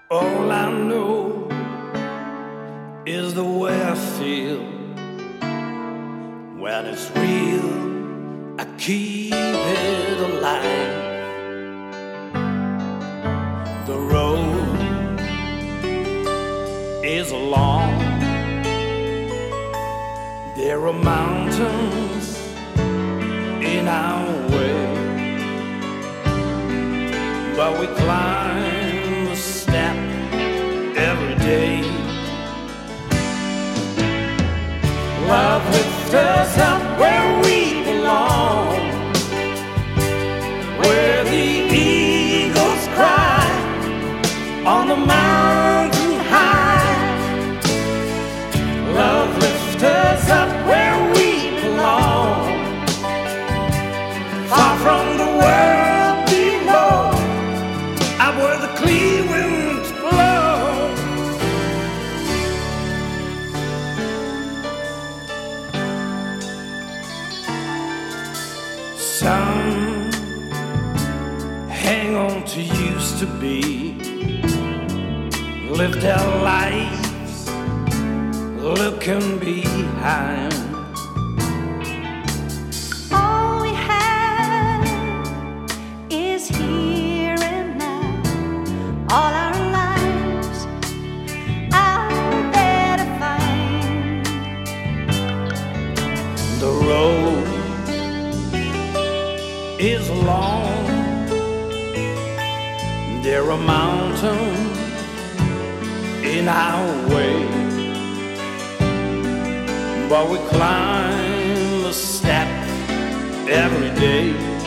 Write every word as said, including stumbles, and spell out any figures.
All I know is the way I feel. When it's real, I keep it alive. The road is long. There are mountains in our way, but we climb a step every day. Love lifts us up where we belong, where the eagles cry on the mountain high. Love lifts us up where we belong, far from the world below, out where the clear winds blow. Some hang on to used to be, live their lives looking behind. All we have is here and now. All our lives out there to find. The road is long. There are mountains in our way, but we climb a step every day.